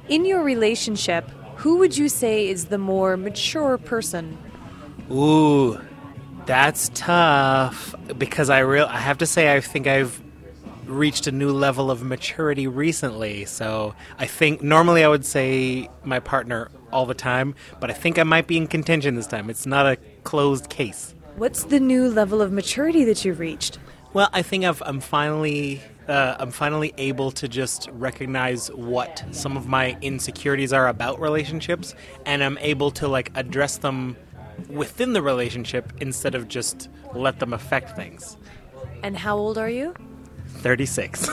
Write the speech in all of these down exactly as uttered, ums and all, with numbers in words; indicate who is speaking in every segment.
Speaker 1: In your relationship, who would you say is the more mature person?
Speaker 2: Ooh, that's tough. Because I real I have to say I think I've reached a new level of maturity recently. So I think normally I would say my partner all the time, but I think I might be in contention this time. It's not a closed case.
Speaker 1: What's the new level of maturity that you've reached?
Speaker 2: Well, I think I've, I'm finally uh, I'm finally able to just recognize what some of my insecurities are about relationships, and I'm able to like address them within the relationship instead of just let them affect things.
Speaker 1: And how old are you?
Speaker 2: thirty-six.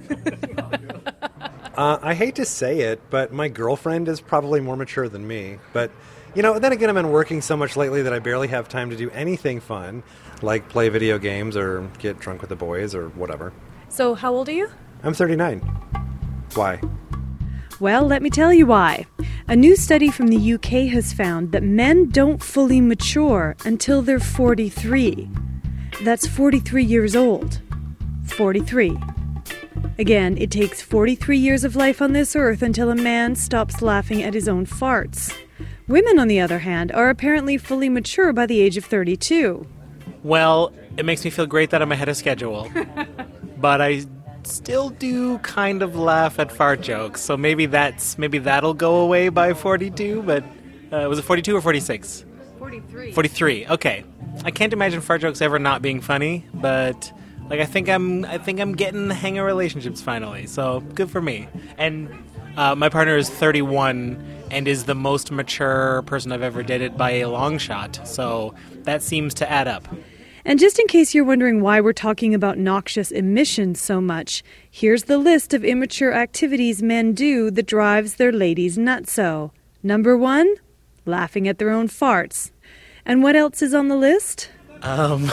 Speaker 3: uh, I hate to say it, but my girlfriend is probably more mature than me. But, you know, then again, I've been working so much lately that I barely have time to do anything fun, like play video games or get drunk with the boys or whatever.
Speaker 1: So how old are you?
Speaker 3: I'm thirty-nine. Why?
Speaker 4: Well, let me tell you why. A new study from the U K has found that men don't fully mature until they're forty-three. That's forty-three years old. forty-three. Again, it takes forty-three years of life on this earth until a man stops laughing at his own farts. Women, on the other hand, are apparently fully mature by the age of thirty-two.
Speaker 2: Well, it makes me feel great that I'm ahead of schedule. But I still do kind of laugh at fart jokes, so maybe that's maybe that'll go away by forty-two, but uh, was it forty-two or forty-six?
Speaker 1: forty-three.
Speaker 2: forty-three, okay. I can't imagine fart jokes ever not being funny, but like I think I'm I think I'm getting the hang of relationships finally, so good for me. And uh, my partner is thirty-one and is the most mature person I've ever dated by a long shot, so that seems to add up.
Speaker 4: And just in case you're wondering why we're talking about noxious emissions so much, here's the list of immature activities men do that drives their ladies nutso. Number one, laughing at their own farts. And what else is on the list?
Speaker 2: Um,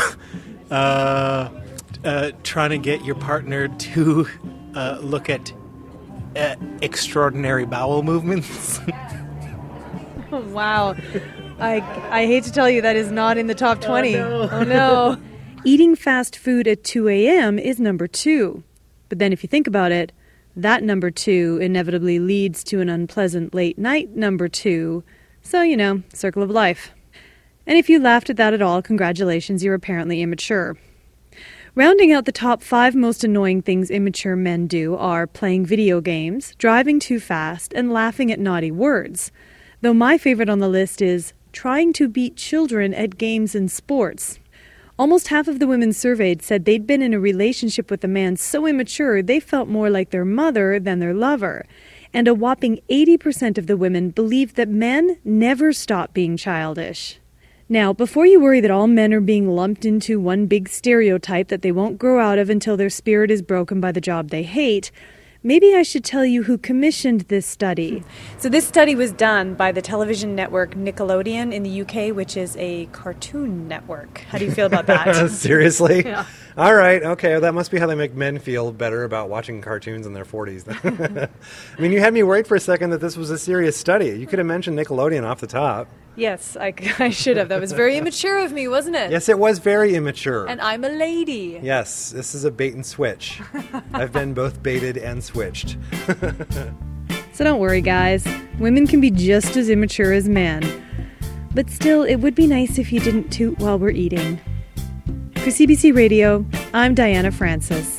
Speaker 2: uh, uh, trying to get your partner to uh, look at uh, extraordinary bowel movements.
Speaker 1: Oh, wow. I, I hate to tell you that is not in the top twenty. Oh, no. Oh, no.
Speaker 4: Eating fast food at two a.m. is number two. But then if you think about it, that number two inevitably leads to an unpleasant late night number two. So, you know, circle of life. And if you laughed at that at all, congratulations, you're apparently immature. Rounding out the top five most annoying things immature men do are playing video games, driving too fast, and laughing at naughty words. Though my favorite on the list is trying to beat children at games and sports. Almost half of the women surveyed said they'd been in a relationship with a man so immature they felt more like their mother than their lover. And a whopping eighty percent of the women believed that men never stop being childish. Now, before you worry that all men are being lumped into one big stereotype that they won't grow out of until their spirit is broken by the job they hate, maybe I should tell you who commissioned this study.
Speaker 1: So this study was done by the television network Nickelodeon in the U K, which is a cartoon network. How do you feel about that?
Speaker 3: Seriously?
Speaker 1: Yeah.
Speaker 3: All right, okay, well, that must be how they make men feel better about watching cartoons in their forties. I mean, you had me worried for a second that this was a serious study. You could have mentioned Nickelodeon off the top.
Speaker 1: Yes, I, I should have. That was very immature of me, wasn't it?
Speaker 3: Yes, it was very immature.
Speaker 1: And I'm a lady.
Speaker 3: Yes, this is a bait and switch. I've been both baited and switched.
Speaker 4: So don't worry, guys. Women can be just as immature as men. But still, it would be nice if you didn't toot while we're eating. For C B C Radio, I'm Diana Francis.